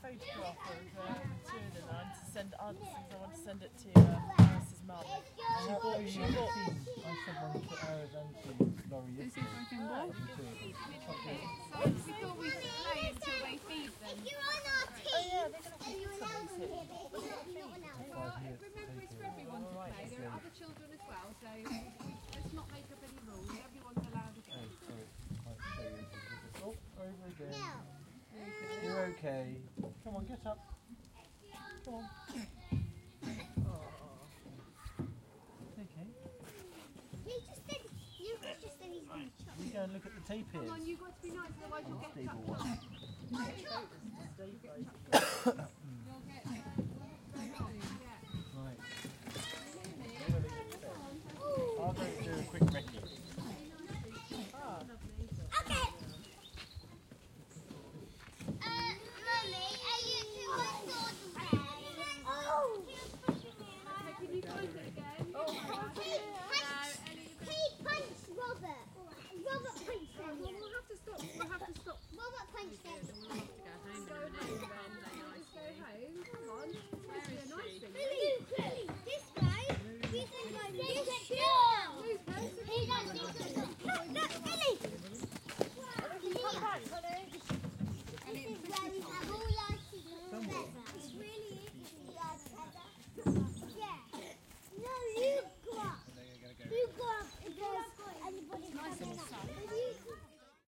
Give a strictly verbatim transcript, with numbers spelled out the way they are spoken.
photograph of uh, two of them. I want to send answers. I want to send it to um, Alice's mum. She bought, she bought. I sent one to Iris and to Laurie yesterday. Oh, So we thought we'd play until they feed them. oh yeah, they're going to feed something soon. Five minutes. Remember, it's for everyone to play. There are other children as well, so let's not make up any rules. Everyone's allowed a go. Oh, sorry. I'll show you. Oh, over again. You're okay. Come on, get up. Come on. Okay. We go and look at the tapirs. Come on, you've got to be nice, otherwise you'll get Stable cut. one.